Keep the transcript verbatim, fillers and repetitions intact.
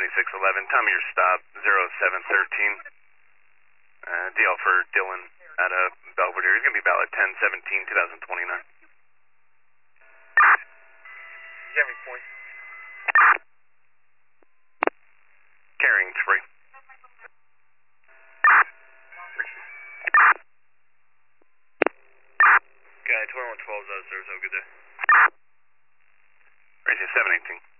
seventy-six eleven. Time of your stop, zero seven thirteen. Uh, D L for Dylan at uh, Belvedere. He's going to be valid ten seventeen twenty twenty-nine. You have any points? Carrying's free. Guy twenty-one twelve is out of service. Have a good day. Race seven eighteen.